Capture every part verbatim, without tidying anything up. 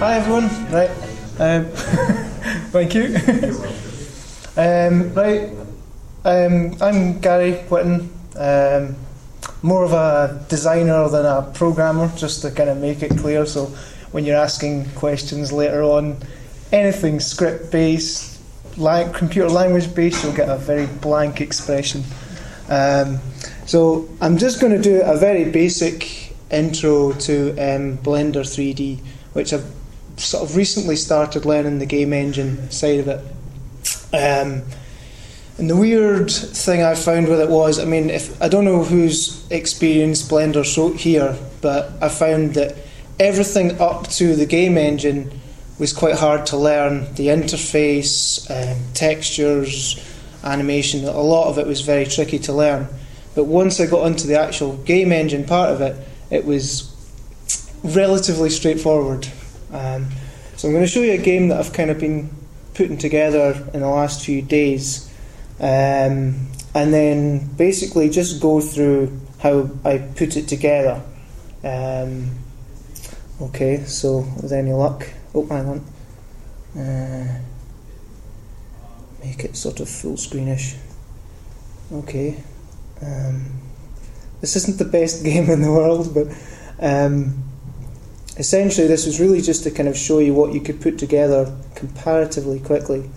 Hi everyone. Right. Um, thank you. um, right. Um, I'm Gary Whitten. Um, more of a designer than a programmer, just to kind of make it clear. So when you're asking questions later on, anything script-based, lang- computer language-based, you'll get a very blank expression. Um, so I'm just going to do a very basic intro to um, Blender three D, which I've sort of recently started learning the game engine side of it. Um, and the weird thing I found with it was, I mean, if I don't know who's experienced Blender so here, but I found that everything up to the game engine was quite hard to learn. The interface, um, textures, animation, a lot of it was very tricky to learn. But once I got into the actual game engine part of it, it was relatively straightforward. Um, so I'm going to show you a game that I've kind of been putting together in the last few days, um, and then basically just go through how I put it together. Um, okay, so with any luck, oh hang on, uh, make it sort of full screenish. Okay, um, this isn't the best game in the world, but um, essentially this was really just to kind of show you what you could put together comparatively quickly,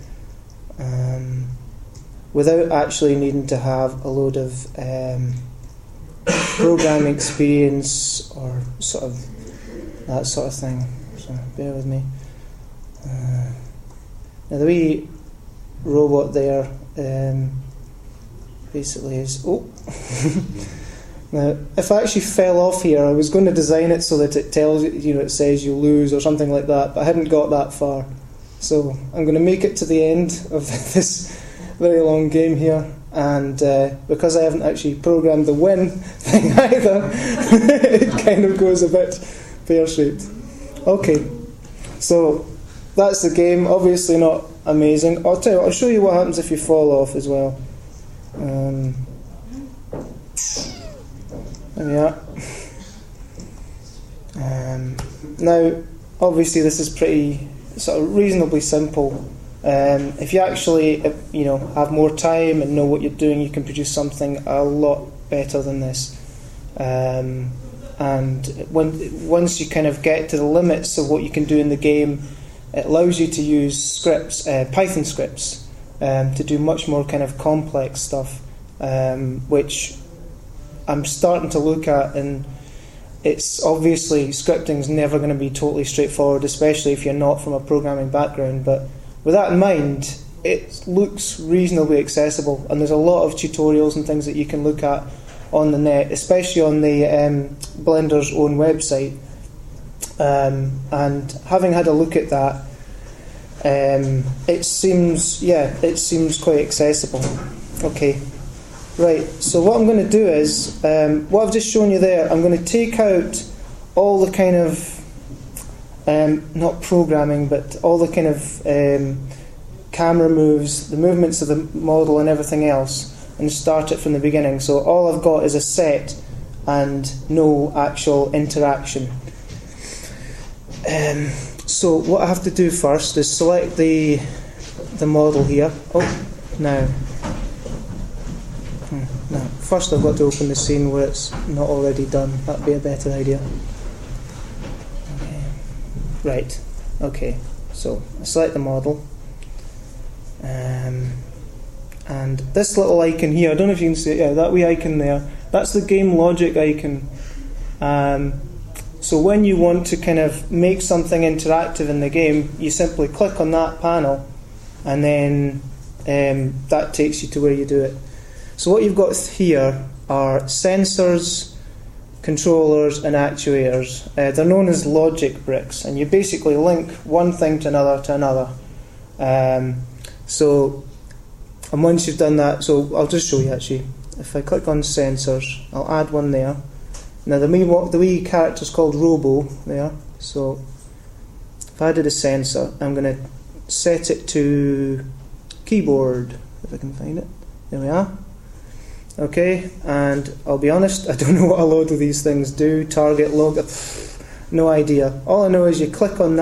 um, without actually needing to have a load of um, programming experience or sort of that sort of thing. So bear with me. Uh, now the wee robot there um, basically is oh. Now, if I actually fell off here, I was going to design it so that it tells you, you know, it says you lose or something like that, but I hadn't got that far. So I'm going to make it to the end of this very long game here, and uh, because I haven't actually programmed the win thing either, it kind of goes a bit pear-shaped. Okay, so that's the game. Obviously not amazing. I'll tell you, I'll show you what happens if you fall off as well. Um, There we are. Um, now, obviously, this is pretty sort of reasonably simple. Um, if you actually, you know, have more time and know what you're doing, you can produce something a lot better than this. Um, and when once you kind of get to the limits of what you can do in the game, it allows you to use scripts, uh, Python scripts, um, to do much more kind of complex stuff, um, which I'm starting to look at, and it's obviously scripting is never going to be totally straightforward, especially if you're not from a programming background, but with that in mind, it looks reasonably accessible, and there's a lot of tutorials and things that you can look at on the net, especially on the um, Blender's own website. Um, and having had a look at that, um, it seems, yeah, it seems quite accessible. Okay. Right, so what I'm going to do is, um, what I've just shown you there, I'm going to take out all the kind of, um, not programming, but all the kind of um, camera moves, the movements of the model and everything else, and start it from the beginning. So all I've got is a set and no actual interaction. Um, so what I have to do first is select the, the model here. Oh, now. Now, first I've got to open the scene where it's not already done. That'd be a better idea. Okay. Right, okay, so I select the model, um, and this little icon here, I don't know if you can see it, yeah, that wee icon there, that's the game logic icon. Um, so when you want to kind of make something interactive in the game, you simply click on that panel, and then um, that takes you to where you do it. So what you've got here are sensors, controllers and actuators. Uh, they're known as logic bricks, and you basically link one thing to another to another. Um, so, and once you've done that, so I'll just show you actually. If I click on sensors, I'll add one there. Now the wee, the wee character's called Robo there, so if I added a sensor, I'm going to set it to keyboard, if I can find it. There we are. Okay, and I'll be honest, I don't know what a load of these things do. Target, log, no idea. All I know is you click on that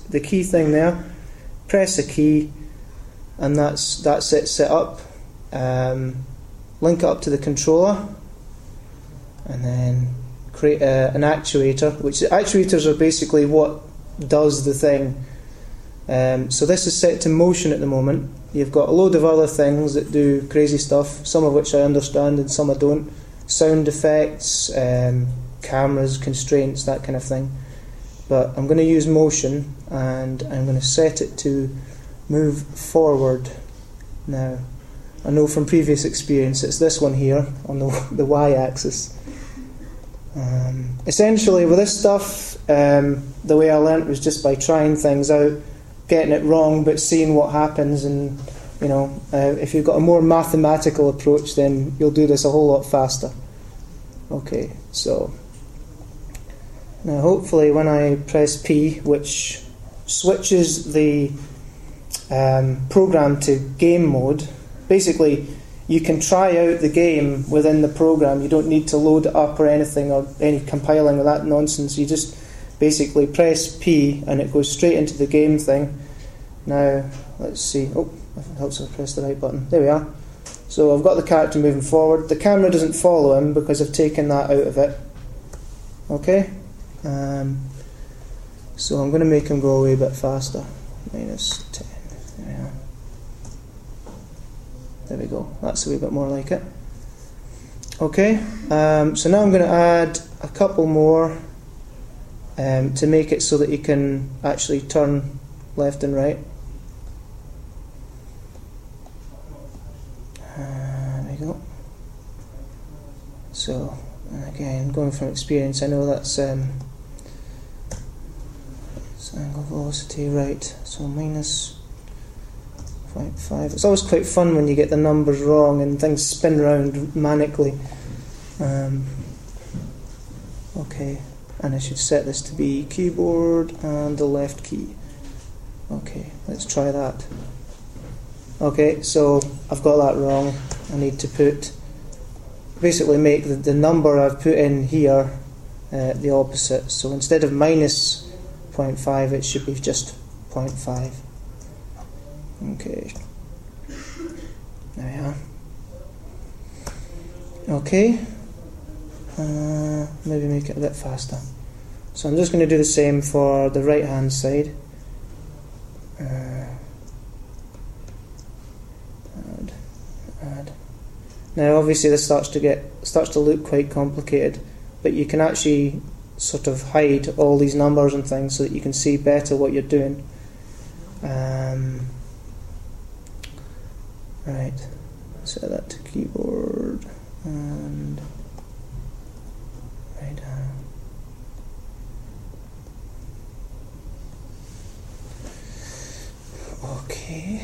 the key thing there, press a key, and that's that's it set up. Um, link it up to the controller, and then create a, an actuator, which actuators are basically what does the thing. Um, so this is set to motion at the moment. You've got a load of other things that do crazy stuff, some of which I understand and some I don't. Sound effects, um, cameras, constraints, that kind of thing. But I'm going to use motion, and I'm going to set it to move forward. Now, I know from previous experience it's this one here on the, the y-axis. Um, essentially with this stuff, um, the way I learnt was just by trying things out, getting it wrong but seeing what happens, and you know, uh, if you've got a more mathematical approach, then you'll do this a whole lot faster. Okay, so now hopefully when I press P, which switches the um, program to game mode, basically you can try out the game within the program. You don't need to load it up or anything, or any compiling or that nonsense. You just basically press P and it goes straight into the game thing. Now let's see, oh, it helps if I press the right button. There we are. So I've got the character moving forward. The camera doesn't follow him because I've taken that out of it. Okay, um, so I'm going to make him go away a bit faster. Minus ten. There we are. There we go. That's a wee bit more like it. Okay, um, so now I'm going to add a couple more um, to make it so that you can actually turn left and right. Uh, there we go. So, again, going from experience, I know that's um, it's angle velocity, right? So minus zero point five. It's always quite fun when you get the numbers wrong and things spin around manically. Um, okay, and I should set this to be keyboard and the left key. Okay, let's try that. Okay, so I've got that wrong. I need to put, basically make the, the number I've put in here uh, the opposite. So instead of minus zero point five, it should be just zero point five. Okay, there we are. Okay, uh, maybe make it a bit faster. So I'm just going to do the same for the right hand side. Uh, add, add. Now obviously this starts to get starts to look quite complicated, but you can actually sort of hide all these numbers and things so that you can see better what you're doing. Um, right, set that to keyboard and right down. Okay.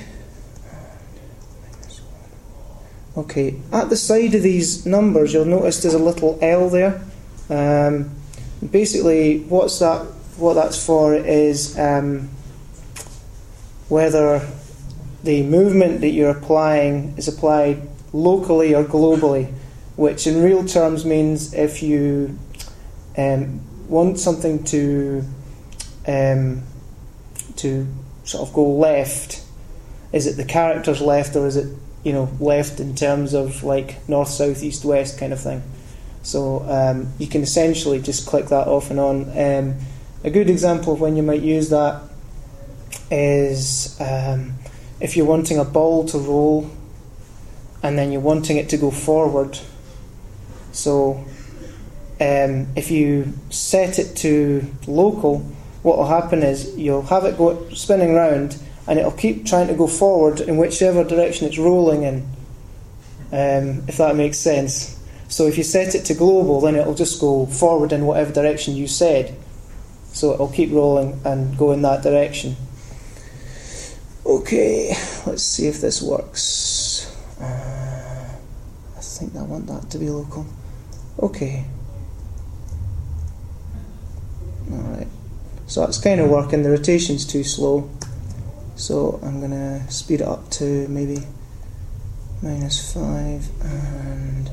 Okay, at the side of these numbers you'll notice there's a little L there. Um, basically what's that what that's for is um, whether the movement that you're applying is applied locally or globally, which in real terms means if you um, want something to um, to sort of go left, is it the character's left, or is it, you know, left in terms of like north, south, east, west kind of thing? So um, you can essentially just click that off and on. Um, a good example of when you might use that is um, if you're wanting a ball to roll and then you're wanting it to go forward. So um, if you set it to local, what will happen is you'll have it go spinning round and it'll keep trying to go forward in whichever direction it's rolling in, um, if that makes sense. So if you set it to global, then it'll just go forward in whatever direction you said. So it'll keep rolling and go in that direction. Okay, let's see if this works. Uh, I think I want that to be local. Okay. Alright. So that's kind of working. The rotation's too slow. So I'm going to speed it up to maybe minus five and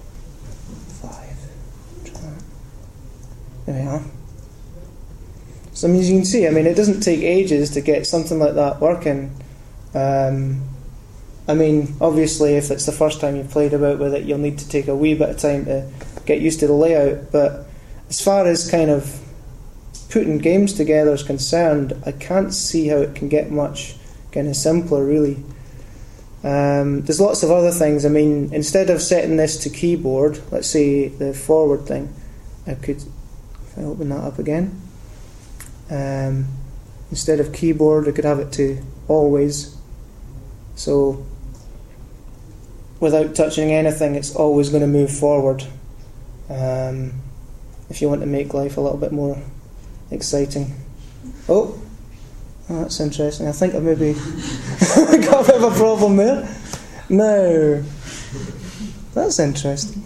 five. There we are. So I mean, as you can see, I mean, it doesn't take ages to get something like that working. Um, I mean, obviously, if it's the first time you've played about with it, you'll need to take a wee bit of time to get used to the layout. But as far as kind of putting games together is concerned, I can't see how it can get much kind of simpler, really. Um, there's lots of other things. I mean, instead of setting this to keyboard, let's say the forward thing, I could, if I open that up again, um, instead of keyboard, I could have it to always. So without touching anything, it's always going to move forward. Um, if you want to make life a little bit more exciting. Oh, oh that's interesting. I think I maybe got a bit of a problem there. No, that's interesting.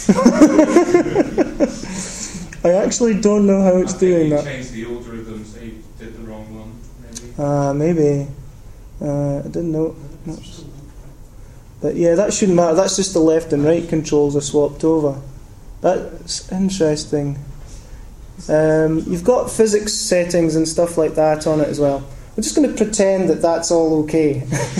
I actually don't know how it's I doing think you that. changed the order of them, so you did the wrong one, maybe. Ah, uh, maybe. Uh, I didn't know. No. But yeah, that shouldn't matter. That's just the left and right controls are swapped over. That's interesting. Um, you've got physics settings and stuff like that on it as well. We're just going to pretend that that's all okay.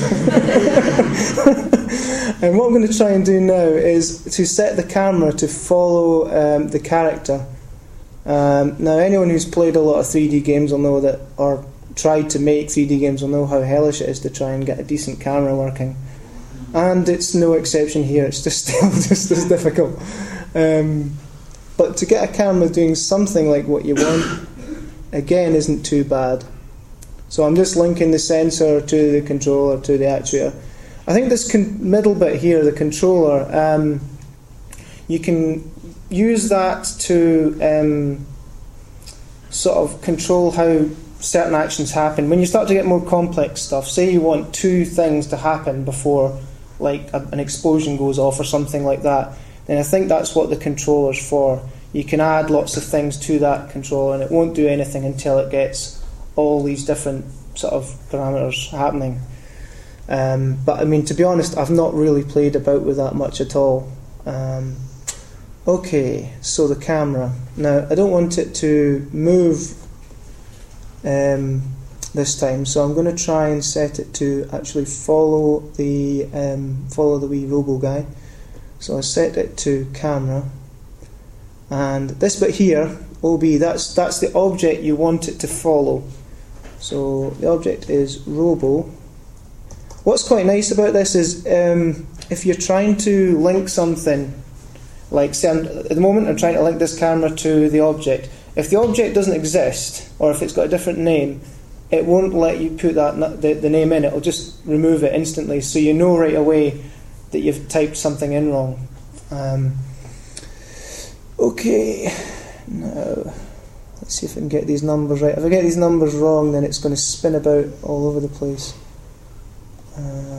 And what I'm going to try and do now is to set the camera to follow um, the character. Um, now, anyone who's played a lot of three D games will know that, or tried to make three D games will know how hellish it is to try and get a decent camera working. And it's no exception here, it's just still just as difficult. Um, but to get a camera doing something like what you want, again, isn't too bad. So I'm just linking the sensor to the controller, to the actuator. I think this con- middle bit here, the controller, um, you can use that to um, sort of control how certain actions happen. When you start to get more complex stuff, say you want two things to happen before like a, an explosion goes off or something like that, then I think that's what the controller's for. You can add lots of things to that controller and it won't do anything until it gets all these different sort of parameters happening. Um, but I mean, to be honest, I've not really played about with that much at all. Um, okay, so the camera. Now, I don't want it to move um, this time, so I'm going to try and set it to actually follow the um, follow the wee robo guy. So I set it to camera, and this bit here, O B, that's that's the object you want it to follow. So the object is robo. What's quite nice about this is um, if you're trying to link something, like say I'm, at the moment I'm trying to link this camera to the object. If the object doesn't exist, or if it's got a different name, it won't let you put that the, the name in. It'll just remove it instantly, so you know right away that you've typed something in wrong. Um, okay, now let's see if I can get these numbers right. If I get these numbers wrong, then it's going to spin about all over the place. Uh,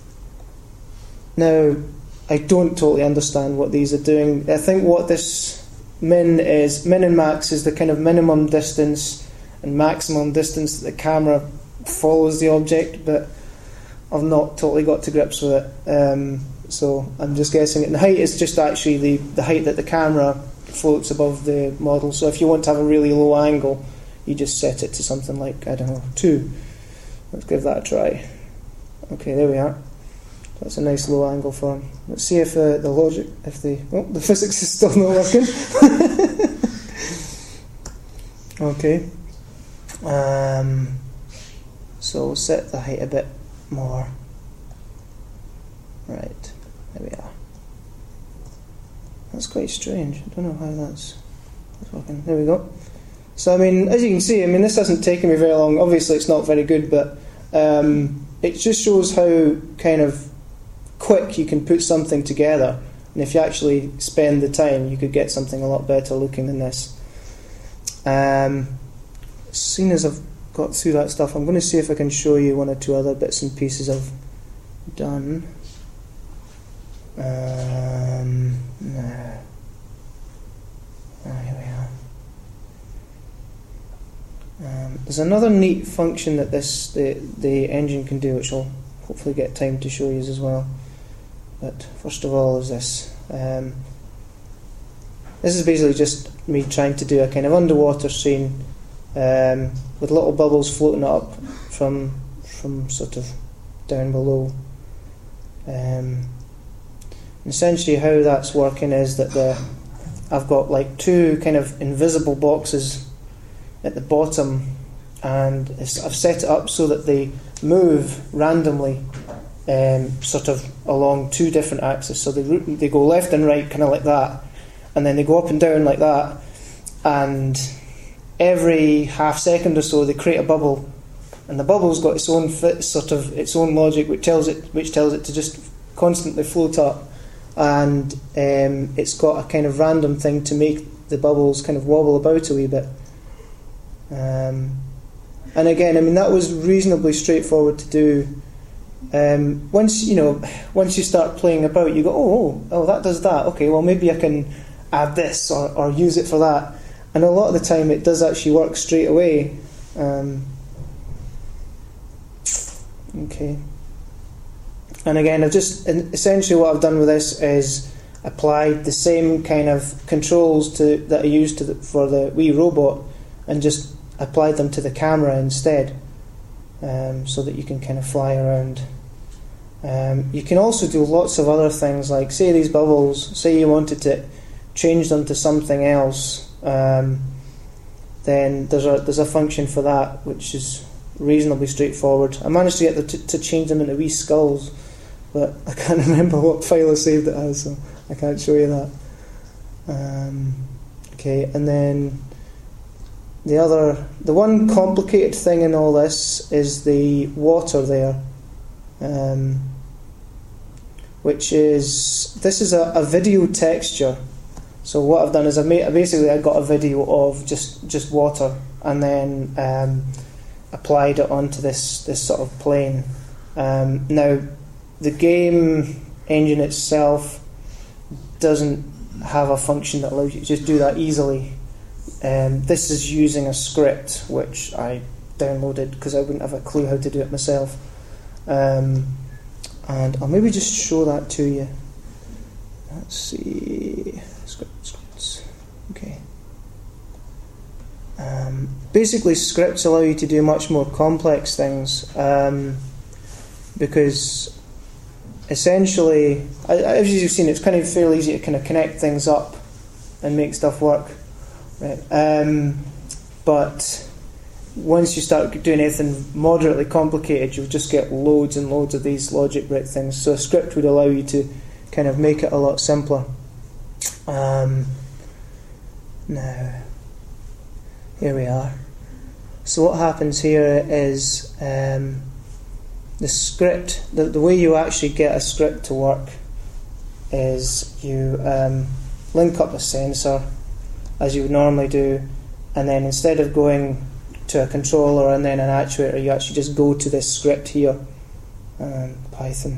now, I don't totally understand what these are doing. I think what this min is, min and max is the kind of minimum distance and maximum distance that the camera follows the object, but I've not totally got to grips with it. Um, so I'm just guessing it. And the height is just actually the, the height that the camera floats above the model. So if you want to have a really low angle, you just set it to something like, I don't know, two. Let's give that a try. Okay, there we are. That's a nice low angle for him. Let's see if uh, the logic, if the oh, the physics is still not working. Okay. Um, so we'll set the height a bit more. Right, there we are. That's quite strange. I don't know how that's, that's working. There we go. So I mean, as you can see, I mean this hasn't taken me very long. Obviously, it's not very good, but um, it just shows how kind of quick you can put something together. And if you actually spend the time, you could get something a lot better looking than this. Um, seeing as I've got through that stuff, I'm going to see if I can show you one or two other bits and pieces I've done. Um, no. Oh, here we are. Um, there's another neat function that this the the engine can do, which I'll hopefully get time to show you as well. But first of all, is this. Um, this is basically just me trying to do a kind of underwater scene, um, with little bubbles floating up from from sort of down below. Um, essentially, how that's working is that the I've got like two kind of invisible boxes at the bottom, and it's, I've set it up so that they move randomly, um, sort of along two different axes. So they they go left and right, kind of like that, and then they go up and down like that. And every half second or so, they create a bubble, and the bubble's got its own fit, sort of its own logic, which tells it which tells it to just constantly float up, and um, it's got a kind of random thing to make the bubbles kind of wobble about a wee bit. Um, and again, I mean, that was reasonably straightforward to do. Um, once you know, once you start playing about, you go, oh, oh, oh, that does that. Okay, well, maybe I can add this or, or use it for that. And a lot of the time, it does actually work straight away. Um, okay. And again, I've just essentially what I've done with this is applied the same kind of controls to that I used to the, for the Wii robot, and just applied them to the camera instead, um, so that you can kind of fly around. Um, you can also do lots of other things, like say these bubbles, say you wanted to change them to something else, um, then there's a there's a function for that which is reasonably straightforward. I managed to get the t- to change them into wee skulls, but I can't remember what file I saved it as, so I can't show you that. Um, okay, and then the other, the one complicated thing in all this is the water there, um, which is, this is a, a video texture. So what I've done is I've made, basically I got a video of just, just water, and then um, applied it onto this, this sort of plane. Um, now, the game engine itself doesn't have a function that allows you to just do that easily. Um, this is using a script which I downloaded because I wouldn't have a clue how to do it myself. Um, and I'll maybe just show that to you. Let's see. Script, scripts. Okay. Um, basically, scripts allow you to do much more complex things, um, because essentially, as you've seen, it's kind of fairly easy to kind of connect things up and make stuff work. Right. Um, but once you start doing anything moderately complicated, you'll just get loads and loads of these logic brick things. So a script would allow you to kind of make it a lot simpler. Um, now, here we are. So what happens here is um, the script, the, the way you actually get a script to work is you um, link up a sensor as you would normally do, and then instead of going to a controller and then an actuator, you actually just go to this script here, um, Python.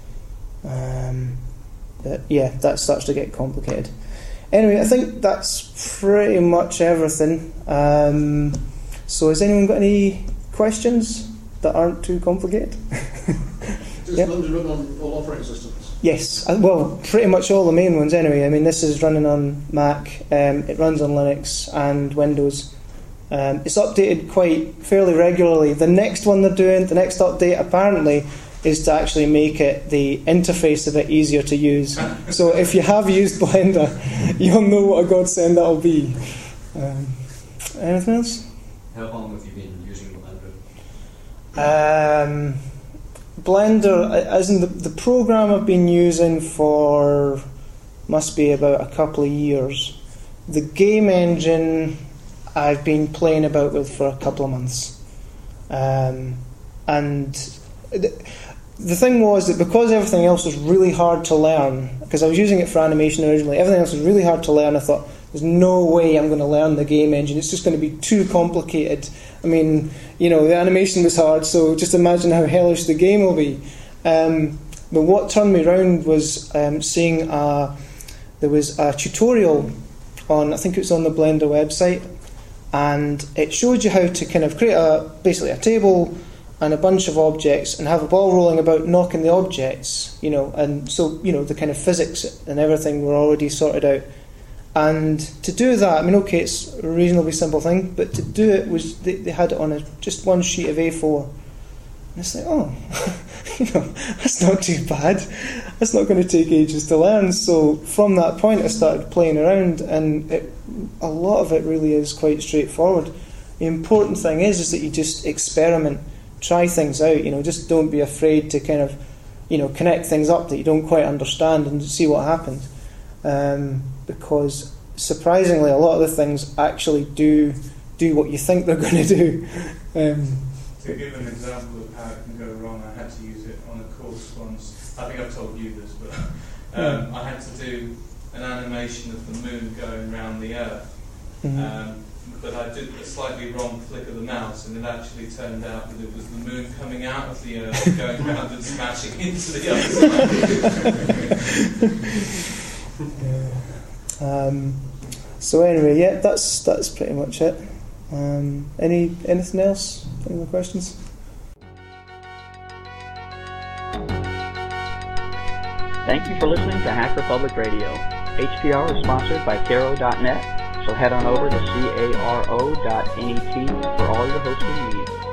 Um, but yeah, that starts to get complicated. Anyway, I think that's pretty much everything. Um, so has anyone got any questions that aren't too complicated? Does yep. Blender run on all operating systems? Yes, uh, well, pretty much all the main ones anyway. I mean, this is running on Mac, um, it runs on Linux and Windows. Um, it's updated quite fairly regularly. The next one they're doing, the next update apparently, is to actually make it, the interface a bit easier to use. So if you have used Blender, you'll know what a godsend that'll be. Um, anything else? How long have you been using Blender? Um, Blender, as in the, the program I've been using for, must be about a couple of years. The game engine I've been playing about with for a couple of months. Um, and the, the thing was that because everything else was really hard to learn, because I was using it for animation originally, everything else was really hard to learn. I thought, there's no way I'm going to learn the game engine. It's just going to be too complicated. I mean, you know, the animation was hard, so just imagine how hellish the game will be. Um, but what turned me around was um, seeing a, there was a tutorial on, I think it was on the Blender website, and it showed you how to kind of create a basically a table and a bunch of objects and have a ball rolling about knocking the objects, you know, and so, you know, the kind of physics and everything were already sorted out. And to do that, I mean, okay, it's a reasonably simple thing, but to do it was they, they had it on a, just one sheet of A four, and it's like, oh, you know, that's not too bad. That's not going to take ages to learn. So from that point, I started playing around, and it, a lot of it really is quite straightforward. The important thing is, is that you just experiment, try things out. You know, just don't be afraid to kind of, you know, connect things up that you don't quite understand and see what happens. Um, because surprisingly, a lot of the things actually do do what you think they're going to do. Um, to give an example of how it can go wrong, I had to use it on a course once. I think I've told you this, but um, I had to do an animation of the moon going round the Earth. mm-hmm. Um, but I did a slightly wrong flick of the mouse, and it actually turned out that it was the moon coming out of the Earth, going round and smashing into the other side. yeah. um, so anyway, yeah, that's that's pretty much it. Um, any anything else? Any more questions? Thank you for listening to Hacker Public Radio. H P R is sponsored by Caro dot net, so head on over to caro dot net for all your hosting needs.